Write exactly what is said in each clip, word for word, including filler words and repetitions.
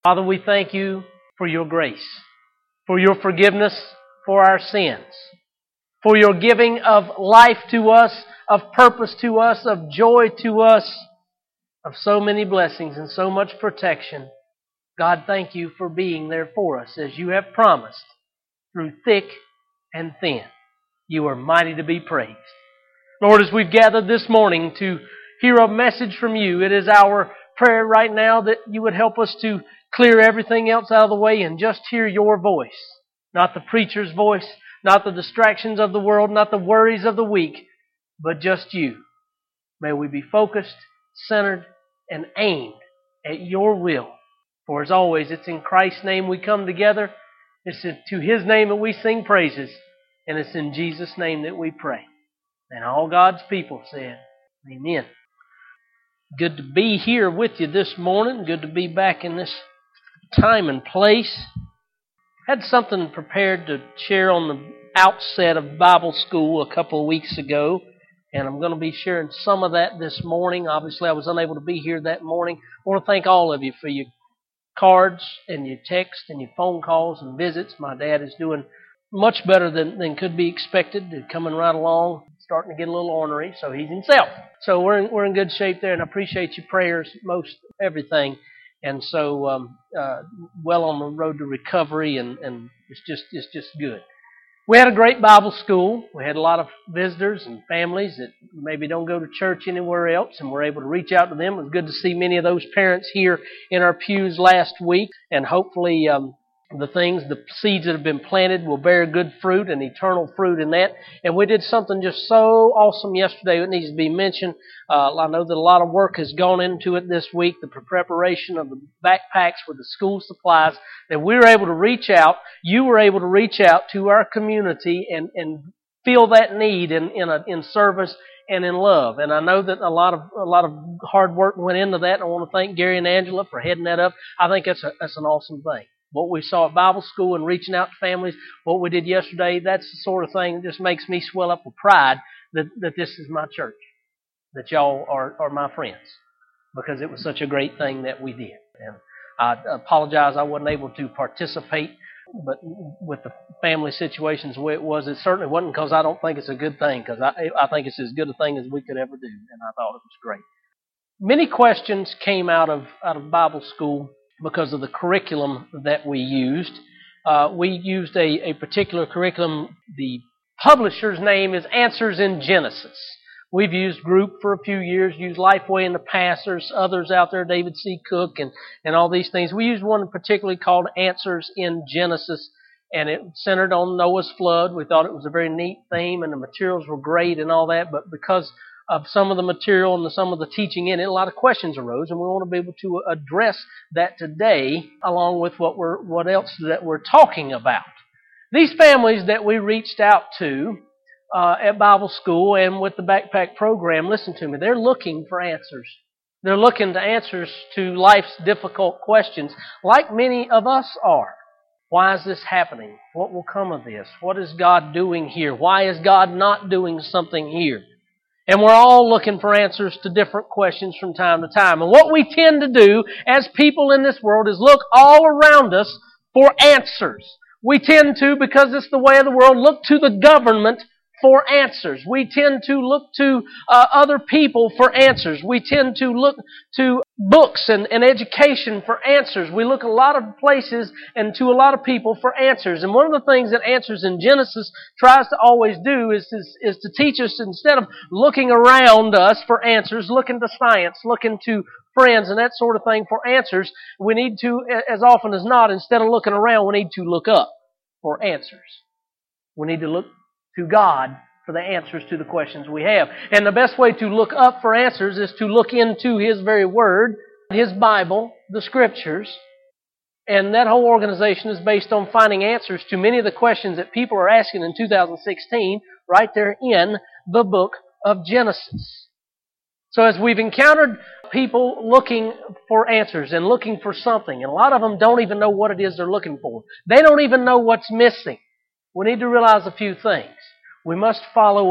Father, we thank you for your grace, for your forgiveness for our sins, for your giving of life to us, of purpose to us, of joy to us, of so many blessings and so much protection. God, thank you for being there for us as you have promised through thick and thin. You are mighty to be praised. Lord, as we've gathered this morning to hear a message from you, it is our prayer right now that you would help us to clear everything else out of the way and just hear your voice. Not the preacher's voice, not the distractions of the world, not the worries of the week, but just you. May we be focused, centered, and aimed at your will. For as always, it's in Christ's name we come together. It's to His name that we sing praises. And it's in Jesus' name that we pray. And all God's people said, Amen. Good to be here with you this morning. Good to be back in this time and place. Had something prepared to share on the outset of Bible school a couple of weeks ago. And I'm going to be sharing some of that this morning. Obviously, I was unable to be here that morning. I want to thank all of you for your cards and your texts and your phone calls and visits. My dad is doing much better than, than could be expected. Coming right along, starting to get a little ornery, so he's himself. So we're in, we're in good shape there, and I appreciate your prayers, most everything. And so um, uh, well on the road to recovery, and, and it's just it's just good. We had a great Bible school. We had a lot of visitors and families that maybe don't go to church anywhere else, and we're able to reach out to them. It was good to see many of those parents here in our pews last week, and hopefully um, the things, the seeds that have been planted will bear good fruit and eternal fruit in that. And we did something just so awesome yesterday that needs to be mentioned. Uh, I know that a lot of work has gone into it this week, the preparation of the backpacks with the school supplies, that we were able to reach out, you were able to reach out to our community and, and feel that need in, in, a, in service and in love. And I know that a lot of a lot of hard work went into that, and I want to thank Gary and Angela for heading that up. I think that's a, that's an awesome thing. What we saw at Bible school and reaching out to families, what we did yesterday, that's the sort of thing that just makes me swell up with pride that, that this is my church, that y'all are, are my friends, because it was such a great thing that we did. And I apologize I wasn't able to participate, but with the family situations the way it was, it certainly wasn't because I don't think it's a good thing, because I, I think it's as good a thing as we could ever do, and I thought it was great. Many questions came out of out of Bible school because of the curriculum that we used. Uh, we used a, a particular curriculum. The publisher's name is Answers in Genesis. We've used Group for a few years, used Lifeway in the past. There's others out there, David C. Cook and, and all these things. We used one particularly called Answers in Genesis, and it centered on Noah's flood. We thought it was a very neat theme, and the materials were great and all that, but because of some of the material and the, some of the teaching in it, a lot of questions arose, and we want to be able to address that today, along with what we're what else that we're talking about. These families that we reached out to uh, at Bible school and with the backpack program, listen to me, they're looking for answers. They're looking to answers to life's difficult questions, like many of us are. Why is this happening? What will come of this? What is God doing here? Why is God not doing something here? And we're all looking for answers to different questions from time to time. And what we tend to do as people in this world is look all around us for answers. We tend to, because it's the way of the world, look to the government for answers. We tend to look to uh, other people for answers. We tend to look to books and, and education for answers. We look a lot of places and to a lot of people for answers. And one of the things that Answers in Genesis tries to always do is, is, is to teach us, instead of looking around us for answers, looking to science, looking to friends and that sort of thing for answers, we need to, as often as not, instead of looking around, we need to look up for answers. We need to look to God for the answers to the questions we have. And the best way to look up for answers is to look into His very Word, His Bible, the Scriptures. And that whole organization is based on finding answers to many of the questions that people are asking in two thousand sixteen, right there in the book of Genesis. So as we've encountered people looking for answers and looking for something, and a lot of them don't even know what it is they're looking for. They don't even know what's missing. We need to realize a few things. We must follow up.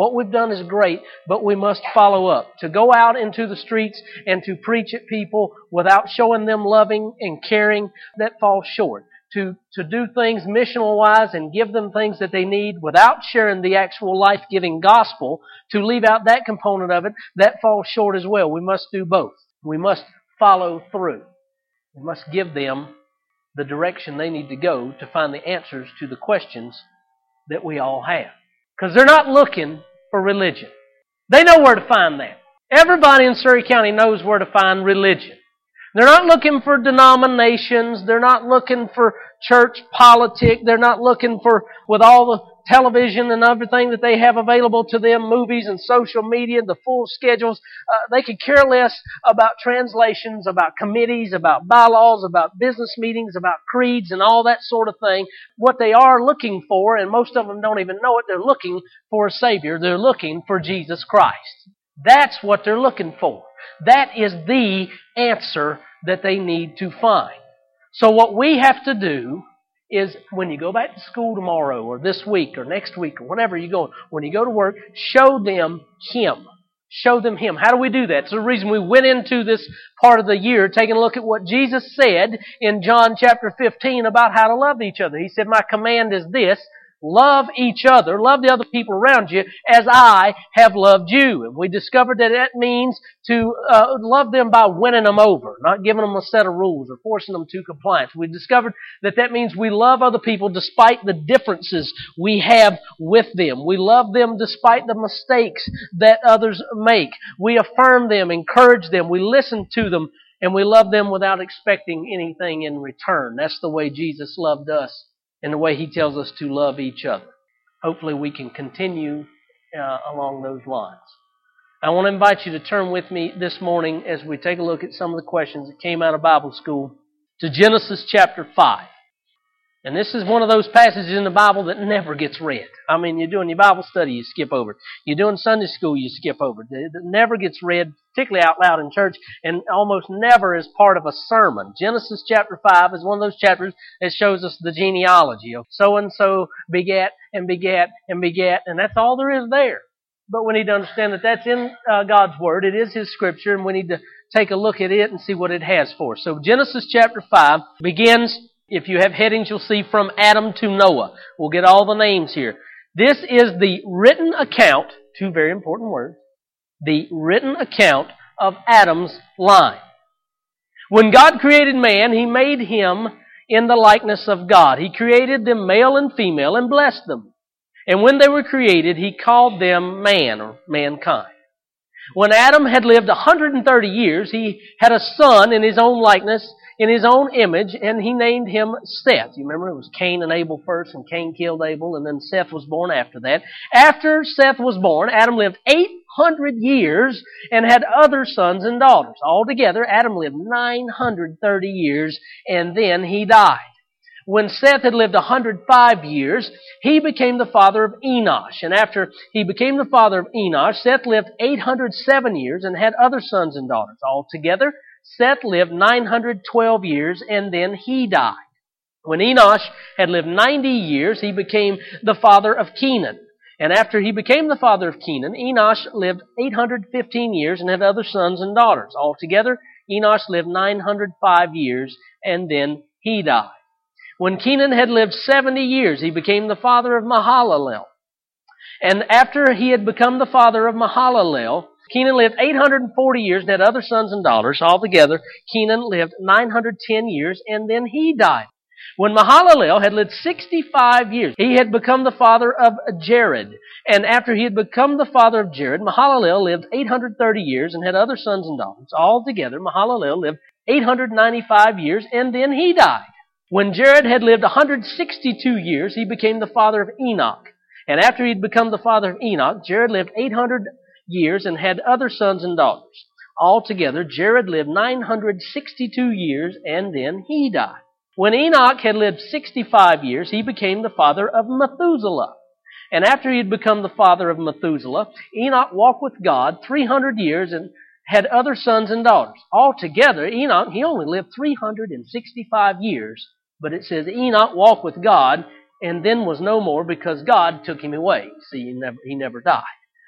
What we've done is great, but we must follow up. To go out into the streets and to preach at people without showing them loving and caring, that falls short. To, to do things missional-wise and give them things that they need without sharing the actual life-giving gospel, to leave out that component of it, that falls short as well. We must do both. We must follow through. We must give them the direction they need to go to find the answers to the questions that we all have. Because they're not looking for religion. They know where to find that. Everybody in Surry County knows where to find religion. They're not looking for denominations. They're not looking for church politics. They're not looking for, with all the television and everything that they have available to them, movies and social media, the full schedules. Uh, they could care less about translations, about committees, about bylaws, about business meetings, about creeds and all that sort of thing. What they are looking for, and most of them don't even know it, they're looking for a Savior. They're looking for Jesus Christ. That's what they're looking for. That is the answer that they need to find. So what we have to do is, when you go back to school tomorrow or this week or next week or whenever you go, when you go to work, show them Him. Show them Him. How do we do that? It's the reason we went into this part of the year taking a look at what Jesus said in John chapter fifteen about how to love each other. He said, my command is this: love each other, love the other people around you as I have loved you. And we discovered that that means to uh, love them by winning them over, not giving them a set of rules or forcing them to compliance. We discovered that that means we love other people despite the differences we have with them. We love them despite the mistakes that others make. We affirm them, encourage them, we listen to them, and we love them without expecting anything in return. That's the way Jesus loved us, and the way He tells us to love each other. Hopefully we can continue uh, along those lines. I want to invite you to turn with me this morning as we take a look at some of the questions that came out of Bible school to Genesis chapter five. And this is one of those passages in the Bible that never gets read. I mean, you're doing your Bible study, you skip over it. You're doing Sunday school, you skip over it. It never gets read, particularly out loud in church, and almost never is part of a sermon. Genesis chapter five is one of those chapters that shows us the genealogy of so-and-so begat and begat and begat, and that's all there is there. But we need to understand that that's in uh, God's Word. It is His Scripture, and we need to take a look at it and see what it has for us. So Genesis chapter five begins, if you have headings, you'll see from Adam to Noah. We'll get all the names here. This is the written account, two very important words, the written account of Adam's line. When God created man, He made him in the likeness of God. He created them male and female and blessed them. And when they were created, He called them man, or mankind. When Adam had lived one hundred thirty years, he had a son in his own likeness, in his own image, and he named him Seth. You remember, it was Cain and Abel first, and Cain killed Abel, and then Seth was born after that. After Seth was born, Adam lived eight hundred years and had other sons and daughters. Altogether, Adam lived nine hundred thirty years, and then he died. When Seth had lived one hundred five years, he became the father of Enosh. And after he became the father of Enosh, Seth lived eight hundred seven years and had other sons and daughters. Altogether, Seth lived nine hundred twelve years, and then he died. When Enosh had lived ninety years, he became the father of Kenan. And after he became the father of Kenan, Enosh lived eight hundred fifteen years and had other sons and daughters. Altogether, Enosh lived nine hundred five years, and then he died. When Kenan had lived seventy years, he became the father of Mahalalel. And after he had become the father of Mahalalel, Kenan lived eight hundred forty years and had other sons and daughters. Altogether, Kenan lived nine hundred ten years, and then he died. When Mahalalel had lived sixty-five years, he had become the father of Jared. And after he had become the father of Jared, Mahalalel lived eight hundred thirty years and had other sons and daughters. Altogether, Mahalalel lived eight hundred ninety-five years, and then he died. When Jared had lived one hundred sixty-two years, he became the father of Enoch. And after he had become the father of Enoch, Jared lived eight hundred years and had other sons and daughters. Altogether, Jared lived nine hundred sixty-two years, and then he died. When Enoch had lived sixty-five years, he became the father of Methuselah. And after he had become the father of Methuselah, Enoch walked with God three hundred years and had other sons and daughters. Altogether, Enoch, he only lived three hundred sixty-five years. But it says Enoch walked with God and then was no more because God took him away. See, he never, he never died.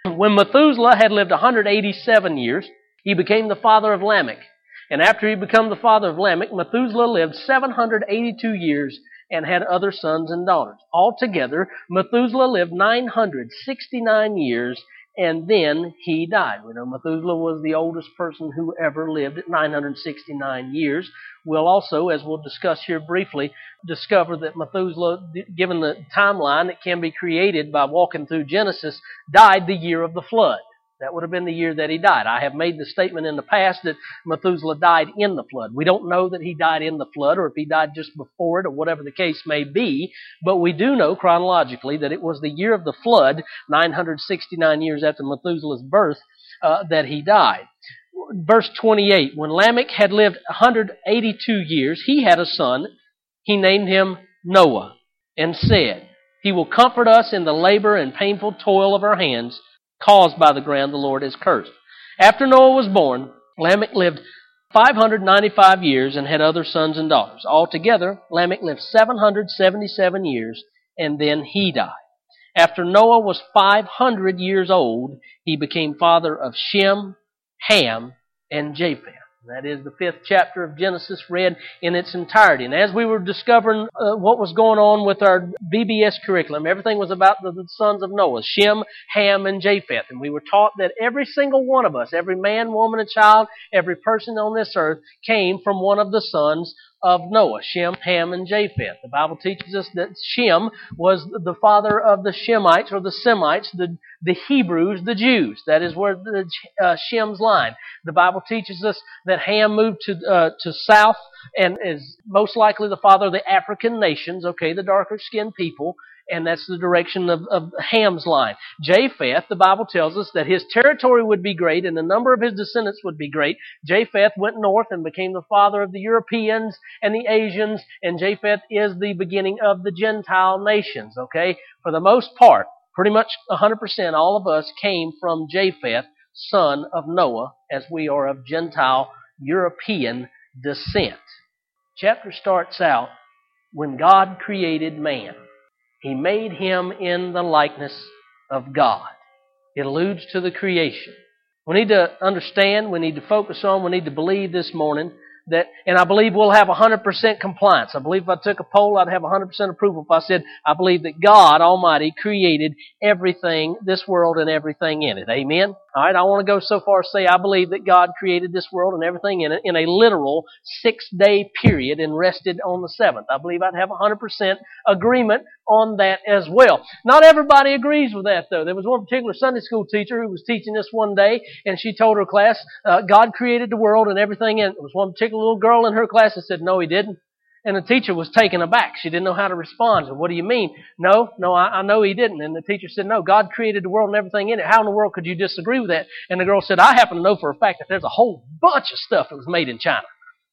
When Methuselah had lived one hundred eighty-seven years, he became the father of Lamech. And after he became the father of Lamech, Methuselah lived seven hundred eighty-two years and had other sons and daughters. Altogether, Methuselah lived nine hundred sixty-nine years, and then he died. We know Methuselah was the oldest person who ever lived at nine hundred sixty-nine years. We'll also, as we'll discuss here briefly, discover that Methuselah, given the timeline that can be created by walking through Genesis, died the year of the flood. That would have been the year that he died. I have made the statement in the past that Methuselah died in the flood. We don't know that he died in the flood or if he died just before it or whatever the case may be, but we do know chronologically that it was the year of the flood, nine hundred sixty-nine years after Methuselah's birth, uh, that he died. Verse twenty-eight, when Lamech had lived one hundred eighty-two years, he had a son. He named him Noah and said, "He will comfort us in the labor and painful toil of our hands, caused by the ground the Lord has cursed." After Noah was born, Lamech lived five hundred ninety-five years and had other sons and daughters. Altogether, Lamech lived seven hundred seventy-seven years, and then he died. After Noah was five hundred years old, he became father of Shem, Ham, and Japheth. That is the fifth chapter of Genesis read in its entirety. And as we were discovering uh, what was going on with our B B S curriculum, everything was about the, the sons of Noah, Shem, Ham, and Japheth. And we were taught that every single one of us, every man, woman, and child, every person on this earth came from one of the sons of Noah, Shem, Ham, and Japheth. The Bible teaches us that Shem was the father of the Shemites, or the Semites, the, the Hebrews, the Jews. That is where the uh, Shem's line. The Bible teaches us that Ham moved to uh, to south and is most likely the father of the African nations, okay, the darker-skinned people, and that's the direction of, of Ham's line. Japheth, the Bible tells us that his territory would be great and the number of his descendants would be great. Japheth went north and became the father of the Europeans and the Asians, and Japheth is the beginning of the Gentile nations, okay? For the most part, pretty much one hundred percent all of us came from Japheth, son of Noah, as we are of Gentile European descent. Chapter starts out when God created man. He made him in the likeness of God. It alludes to the creation. We need to understand, we need to focus on, we need to believe this morning that, and I believe we'll have one hundred percent compliance. I believe if I took a poll, I'd have one hundred percent approval if I said, I believe that God Almighty created everything, this world and everything in it. Amen? Alright, I want to go so far as to say I believe that God created this world and everything in it in a literal six-day period and rested on the seventh. I believe I'd have one hundred percent agreement on that as well. Not everybody agrees with that, though. There was one particular Sunday school teacher who was teaching this one day, and she told her class, uh, God created the world and everything in it. There was one particular little girl in her class that said, no, He didn't. And the teacher was taken aback. She didn't know how to respond. So, what do you mean? No, no, I, I know He didn't. And the teacher said, no, God created the world and everything in it. How in the world could you disagree with that? And the girl said, I happen to know for a fact that there's a whole bunch of stuff that was made in China.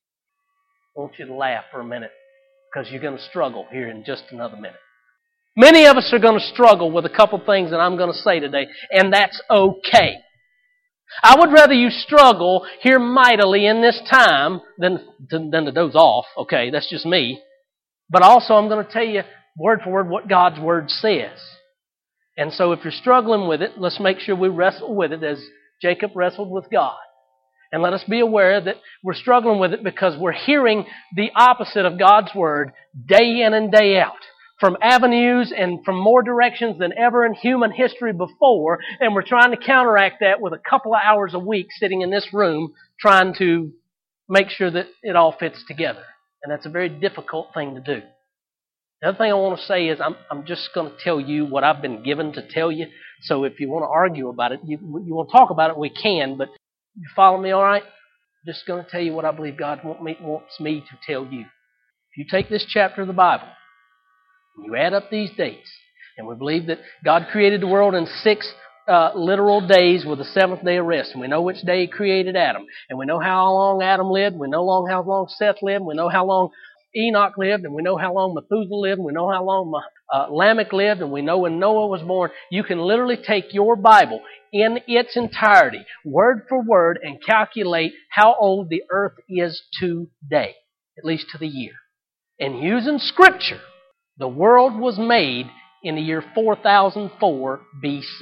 I want you to laugh for a minute, because you're going to struggle here in just another minute. Many of us are going to struggle with a couple things that I'm going to say today, and that's okay. I would rather you struggle here mightily in this time than, than, than to doze off. Okay, that's just me. But also I'm going to tell you word for word what God's Word says. And so if you're struggling with it, let's make sure we wrestle with it as Jacob wrestled with God. And let us be aware that we're struggling with it because we're hearing the opposite of God's Word day in and day out, from avenues and from more directions than ever in human history before, and we're trying to counteract that with a couple of hours a week sitting in this room trying to make sure that it all fits together. And that's a very difficult thing to do. The other thing I want to say is I'm, I'm just going to tell you what I've been given to tell you. So if you want to argue about it, you, you want to talk about it, we can, but you follow me all right? I'm just going to tell you what I believe God want me, wants me to tell you. If you take this chapter of the Bible, you add up these dates, and we believe that God created the world in six uh, literal days with the seventh day of rest. And we know which day He created Adam. And we know how long Adam lived. We know long how long Seth lived. We know how long Enoch lived. And we know how long Methuselah lived. And we know how long uh, Lamech lived. And we know when Noah was born. You can literally take your Bible in its entirety, word for word, and calculate how old the earth is today, at least to the year. And using Scripture, the world was made in the year four thousand four B C.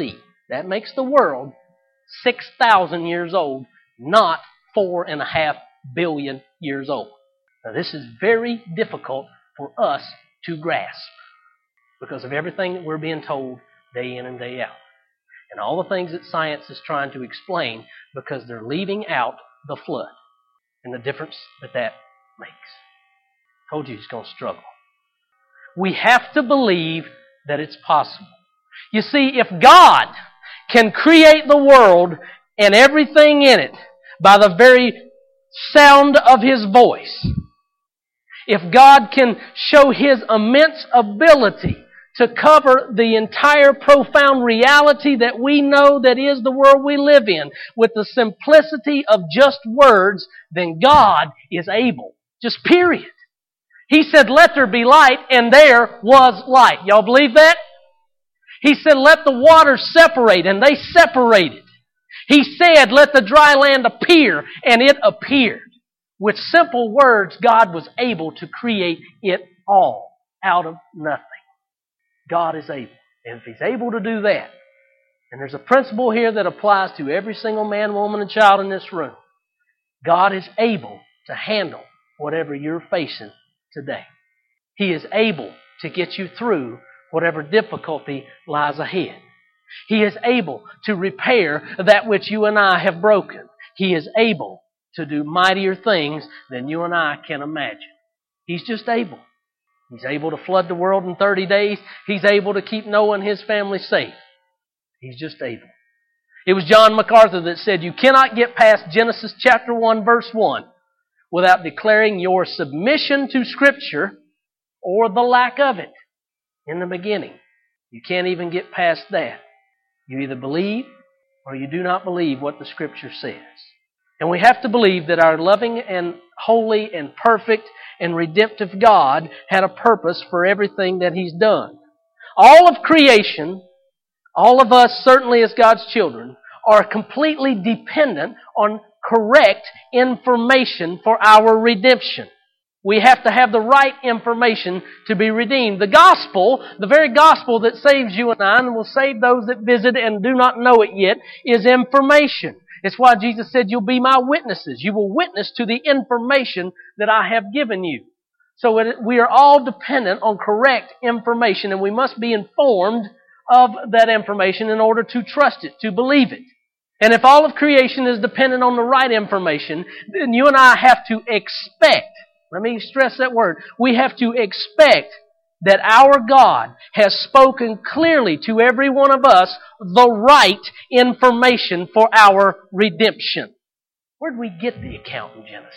That makes the world six thousand years old, not four and a half billion years old. Now, this is very difficult for us to grasp because of everything that we're being told day in and day out. And all the things that science is trying to explain because they're leaving out the flood and the difference that that makes. I told you he's going to struggle. We have to believe that it's possible. You see, if God can create the world and everything in it by the very sound of His voice, if God can show His immense ability to cover the entire profound reality that we know that is the world we live in with the simplicity of just words, then God is able. Just period. He said, let there be light, and there was light. Y'all believe that? He said, let the waters separate, and they separated. He said, let the dry land appear, and it appeared. With simple words, God was able to create it all out of nothing. God is able. And if He's able to do that, and there's a principle here that applies to every single man, woman, and child in this room, God is able to handle whatever you're facing today. He is able to get you through whatever difficulty lies ahead. He is able to repair that which you and I have broken. He is able to do mightier things than you and I can imagine. He's just able. He's able to flood the world in thirty days. He's able to keep Noah and his family safe. He's just able. It was John MacArthur that said, you cannot get past Genesis chapter one, verse one without declaring your submission to Scripture or the lack of it in the beginning. You can't even get past that. You either believe or you do not believe what the Scripture says. And we have to believe that our loving and holy and perfect and redemptive God had a purpose for everything that He's done. All of creation, all of us, certainly as God's children, are completely dependent on correct information for our redemption. We have to have the right information to be redeemed. The gospel, the very gospel that saves you and I and will save those that visit and do not know it yet, is information. It's why Jesus said, you'll be my witnesses. You will witness to the information that I have given you. So it, we are all dependent on correct information, and we must be informed of that information in order to trust it, to believe it. And if all of creation is dependent on the right information, then you and I have to expect, let me stress that word, we have to expect that our God has spoken clearly to every one of us the right information for our redemption. Where did we get the account in Genesis?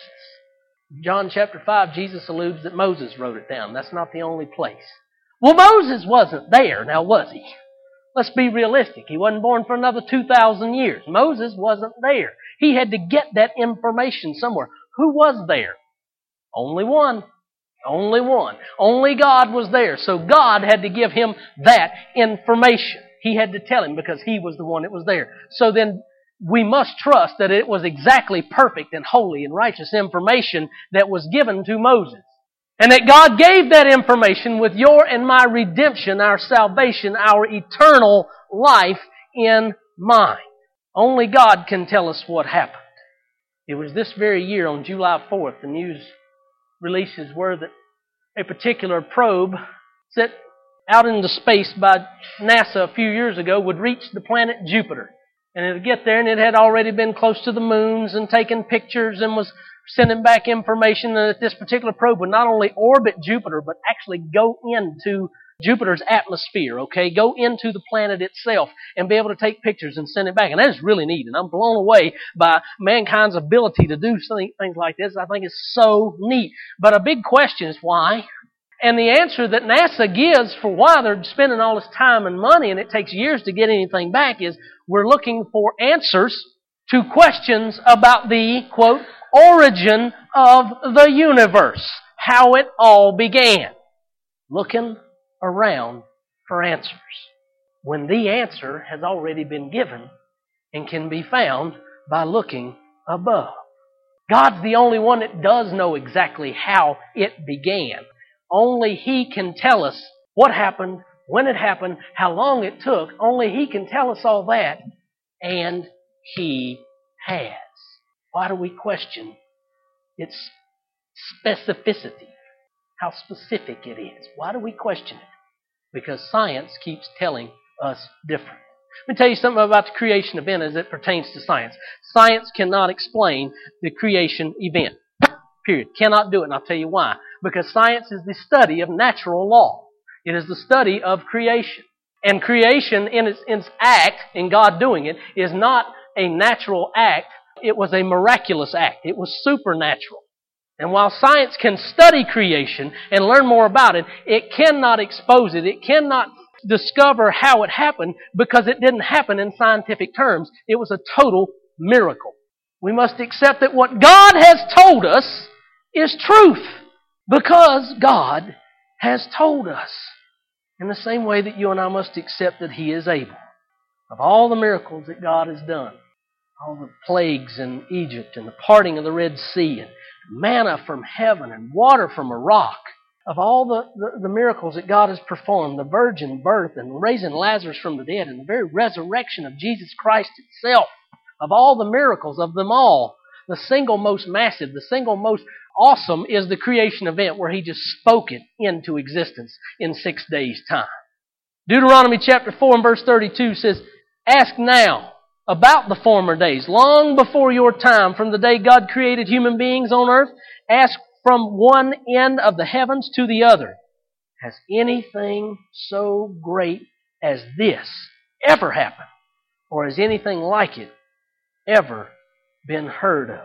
John chapter five, Jesus alludes that Moses wrote it down. That's not the only place. Well, Moses wasn't there, now was he? Let's be realistic. He wasn't born for another two thousand years. Moses wasn't there. He had to get that information somewhere. Who was there? Only one. Only one. Only God was there. So God had to give him that information. He had to tell him because He was the one that was there. So then we must trust that it was exactly perfect and holy and righteous information that was given to Moses. And that God gave that information with your and my redemption, our salvation, our eternal life in mind. Only God can tell us what happened. It was this very year on July fourth, the news releases were that a particular probe set out into space by NASA a few years ago would reach the planet Jupiter. And it would get there, and it had already been close to the moons and taken pictures and was sending back information that this particular probe would not only orbit Jupiter, but actually go into Jupiter's atmosphere, okay? Go into the planet itself and be able to take pictures and send it back. And that is really neat. And I'm blown away by mankind's ability to do things like this. I think it's so neat. But a big question is why? And the answer that NASA gives for why they're spending all this time and money and it takes years to get anything back is we're looking for answers to questions about the, quote, origin of the universe. How it all began. Looking around for answers when the answer has already been given and can be found by looking above. God's the only one that does know exactly how it began. Only He can tell us what happened when it happened, how long it took. Only He can tell us all that. And He has. Why do we question its specificity? How specific it is. Why do we question it? Because science keeps telling us different. Let me tell you something about the creation event as it pertains to science. Science cannot explain the creation event. Period. Cannot do it, and I'll tell you why. Because science is the study of natural law. It is the study of creation. And creation in its, in its act, in God doing it, is not a natural act. It was a miraculous act. It was supernatural. And while science can study creation and learn more about it, it cannot expose it. It cannot discover how it happened because it didn't happen in scientific terms. It was a total miracle. We must accept that what God has told us is truth because God has told us. In the same way that you and I must accept that He is able. Of all the miracles that God has done, all the plagues in Egypt and the parting of the Red Sea and manna from heaven and water from a rock, of all the, the, the miracles that God has performed, the virgin birth and raising Lazarus from the dead and the very resurrection of Jesus Christ itself, of all the miracles of them all, the single most massive, the single most awesome is the creation event where He just spoke it into existence in six days' time. Deuteronomy chapter four and verse thirty-two says, "Ask now about the former days, long before your time, from the day God created human beings on earth. Ask from one end of the heavens to the other. Has anything so great as this ever happened? Or has anything like it ever been heard of?"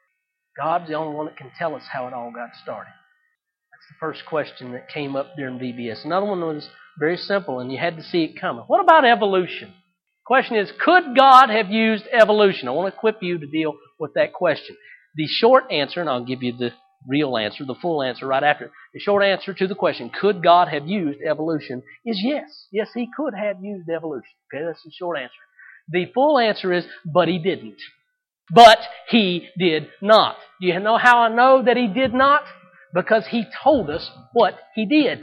God's the only one that can tell us how it all got started. That's the first question that came up during V B S. Another one was very simple, and you had to see it coming. What about evolution? The question is, could God have used evolution? I want to equip you to deal with that question. The short answer, and I'll give you the real answer, the full answer right after. The short answer to the question, could God have used evolution, is yes. Yes, He could have used evolution. Okay, that's the short answer. The full answer is, but He didn't. But He did not. Do you know how I know that He did not? Because He told us what He did.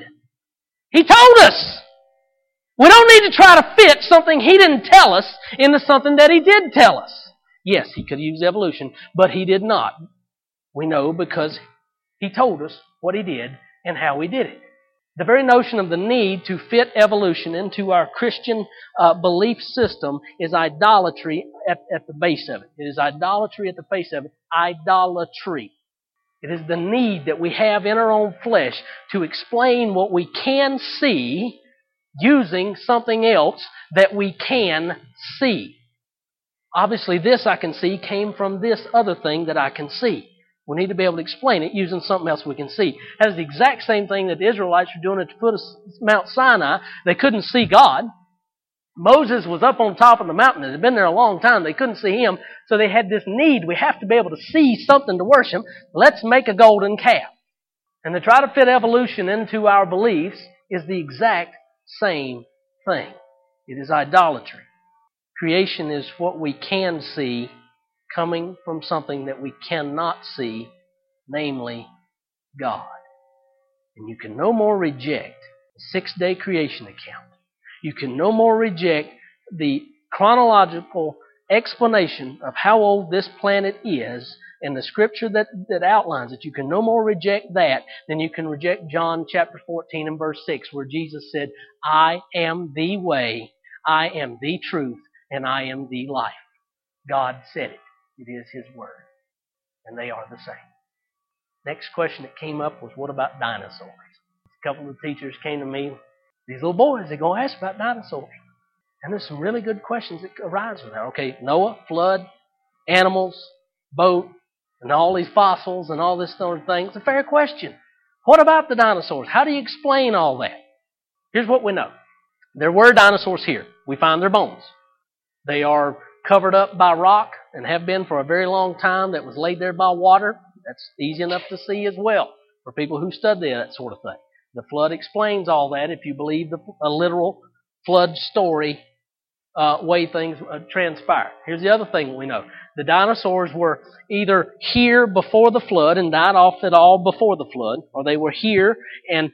He told us! We don't need to try to fit something He didn't tell us into something that He did tell us. Yes, He could use evolution, but He did not. We know because He told us what He did and how He did it. The very notion of the need to fit evolution into our Christian uh, belief system is idolatry at, at the base of it. It is idolatry at the base of it. Idolatry. It is the need that we have in our own flesh to explain what we can see using something else that we can see. Obviously, this I can see came from this other thing that I can see. We need to be able to explain it using something else we can see. That is the exact same thing that the Israelites were doing at the foot of Mount Sinai. They couldn't see God. Moses was up on top of the mountain. It had been there a long time. They couldn't see Him. So they had this need. We have to be able to see something to worship. Let's make a golden calf. And to try to fit evolution into our beliefs is the exact same thing. It is idolatry. Creation is what we can see coming from something that we cannot see, namely God. And you can no more reject the six-day creation account. You can no more reject the chronological explanation of how old this planet is and the scripture that, that outlines it. You can no more reject that than you can reject John chapter fourteen and verse six, where Jesus said, "I am the way, I am the truth, and I am the life." God said it. It is His Word. And they are the same. Next question that came up was, what about dinosaurs? A couple of the teachers came to me. These little boys, they're going to ask about dinosaurs. And there's some really good questions that arise with that. Okay, Noah, flood, animals, boat, and all these fossils and all this sort of thing. It's a fair question. What about the dinosaurs? How do you explain all that? Here's what we know. There were dinosaurs here. We find their bones. They are covered up by rock and have been for a very long time, that was laid there by water. That's easy enough to see as well for people who study that sort of thing. The flood explains all that if you believe the, a literal flood story uh, way things uh, transpire. Here's the other thing we know. The dinosaurs were either here before the flood and died off at all before the flood, or they were here and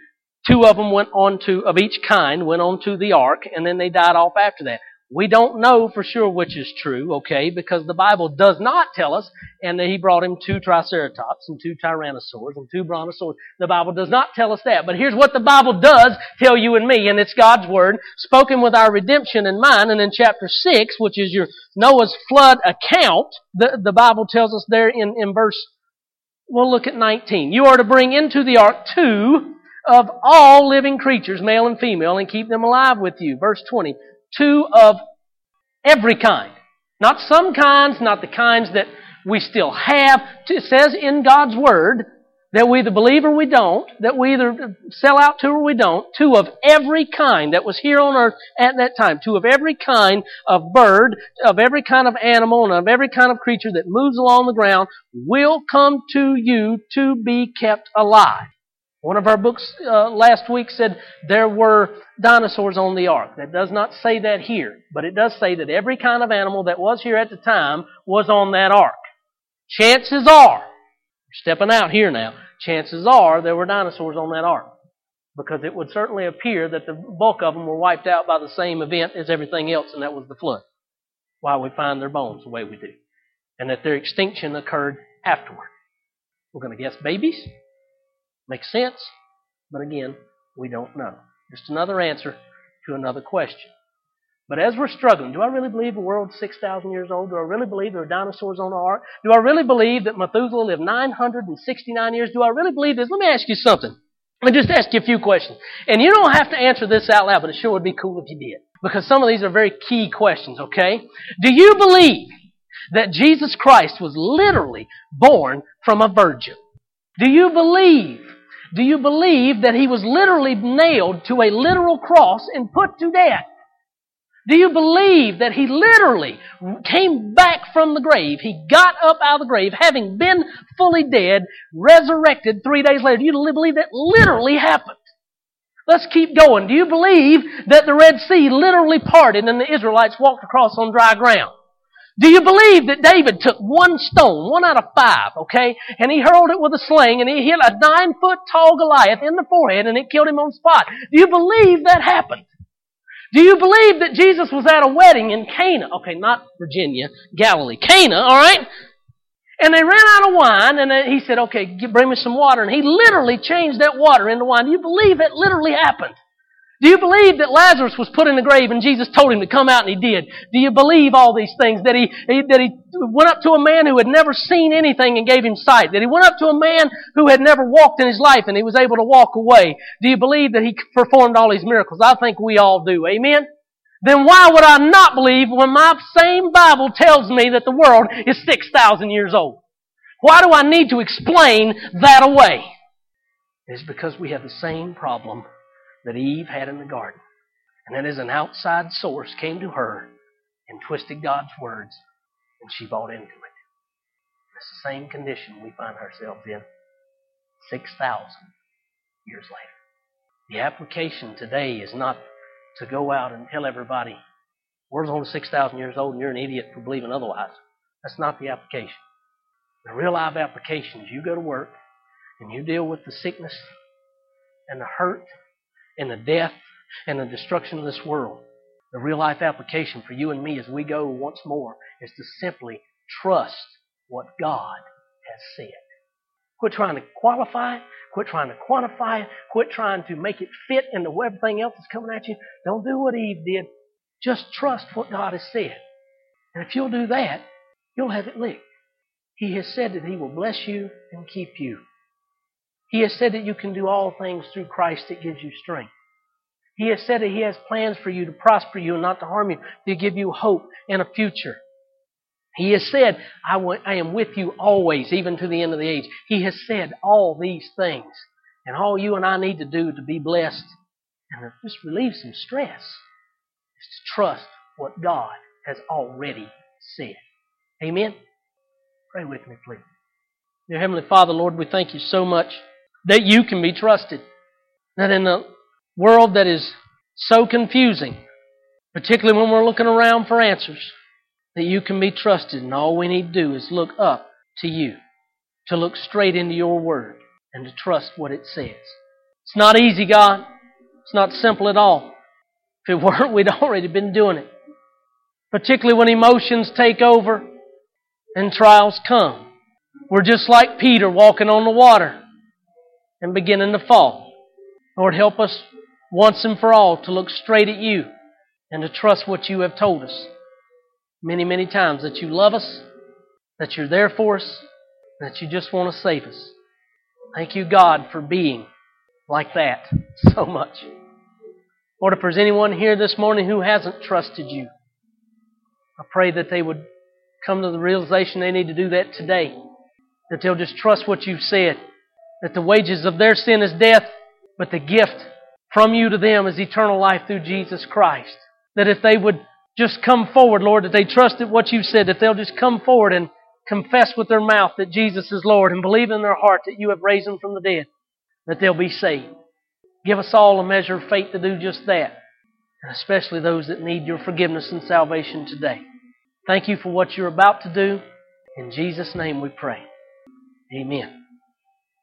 Two of them went on to, of each kind, went on to the ark, and then they died off after that. We don't know for sure which is true, okay, because the Bible does not tell us, and he brought him two triceratops and two tyrannosaurs and two brontosaurs. The Bible does not tell us that. But here's what the Bible does tell you and me, and it's God's Word, spoken with our redemption in mind. And in chapter six, which is your Noah's flood account, the, the Bible tells us there in, in verse, we'll look at nineteen. You are to bring into the ark two of all living creatures, male and female, and keep them alive with you. Verse twenty. Two of every kind. Not some kinds, not the kinds that we still have. It says in God's Word that we either believe or we don't, that we either sell out to or we don't. Two of every kind that was here on earth at that time. Two of every kind of bird, of every kind of animal, and of every kind of creature that moves along the ground will come to you to be kept alive. One of our books uh, last week said there were dinosaurs on the ark. That does not say that here, but it does say that every kind of animal that was here at the time was on that ark. Chances are, stepping out here now, chances are there were dinosaurs on that ark, because it would certainly appear that the bulk of them were wiped out by the same event as everything else, and that was the flood. Why we find their bones the way we do. And that their extinction occurred afterward. We're going to guess babies. Makes sense, but again, we don't know. Just another answer to another question. But as we're struggling, do I really believe the world's six thousand years old? Do I really believe there are dinosaurs on the ark? Do I really believe that Methuselah lived nine hundred sixty-nine years? Do I really believe this? Let me ask you something. Let me just ask you a few questions. And you don't have to answer this out loud, but it sure would be cool if you did. Because some of these are very key questions, okay? Do you believe that Jesus Christ was literally born from a virgin? Do you believe Do you believe that He was literally nailed to a literal cross and put to death? Do you believe that He literally came back from the grave? He got up out of the grave, having been fully dead, resurrected three days later. Do you believe that literally happened? Let's keep going. Do you believe that the Red Sea literally parted and the Israelites walked across on dry ground? Do you believe that David took one stone, one out of five, okay, and he hurled it with a sling and he hit a nine-foot-tall Goliath in the forehead and it killed him on the spot? Do you believe that happened? Do you believe that Jesus was at a wedding in Cana? Okay, not Virginia, Galilee. Cana, all right? And they ran out of wine and he said, okay, bring me some water. And he literally changed that water into wine. Do you believe it literally happened? Do you believe that Lazarus was put in the grave and Jesus told him to come out and he did? Do you believe all these things? That he, that he went up to a man who had never seen anything and gave him sight? That he went up to a man who had never walked in his life and he was able to walk away? Do you believe that he performed all these miracles? I think we all do. Amen? Then why would I not believe when my same Bible tells me that the world is six thousand years old? Why do I need to explain that away? It's because we have the same problem that Eve had in the garden. And that is an outside source came to her and twisted God's words, and she bought into it. It's the same condition we find ourselves in six thousand years later. The application today is not to go out and tell everybody, the world's only six thousand years old and you're an idiot for believing otherwise. That's not the application. The real life application is you go to work and you deal with the sickness and the hurt and the death and the destruction of this world. The real life application for you and me as we go once more is to simply trust what God has said. Quit trying to qualify it. Quit trying to quantify it. Quit trying to make it fit into everything else that's coming at you. Don't do what Eve did. Just trust what God has said. And if you'll do that, you'll have it licked. He has said that He will bless you and keep you. He has said that you can do all things through Christ that gives you strength. He has said that He has plans for you to prosper you and not to harm you, to give you hope and a future. He has said, I, w- I am with you always, even to the end of the age. He has said all these things. And all you and I need to do to be blessed and to just relieve some stress is to trust what God has already said. Amen? Pray with me, please. Dear Heavenly Father, Lord, we thank You so much that You can be trusted. That in a world that is so confusing, particularly when we're looking around for answers, that You can be trusted, and all we need to do is look up to You, to look straight into Your Word, and to trust what it says. It's not easy, God. It's not simple at all. If it weren't, we'd already been doing it. Particularly when emotions take over and trials come. We're just like Peter walking on the water and beginning to fall. Lord, help us once and for all to look straight at You and to trust what You have told us many, many times, that You love us, that You're there for us, that You just want to save us. Thank You, God, for being like that so much. Lord, if there's anyone here this morning who hasn't trusted You, I pray that they would come to the realization they need to do that today. That they'll just trust what You've said. That the wages of their sin is death, but the gift from You to them is eternal life through Jesus Christ. That if they would just come forward, Lord, that they trusted what You've said, that they'll just come forward and confess with their mouth that Jesus is Lord and believe in their heart that You have raised Him from the dead, that they'll be saved. Give us all a measure of faith to do just that, and especially those that need Your forgiveness and salvation today. Thank You for what You're about to do. In Jesus' name we pray. Amen.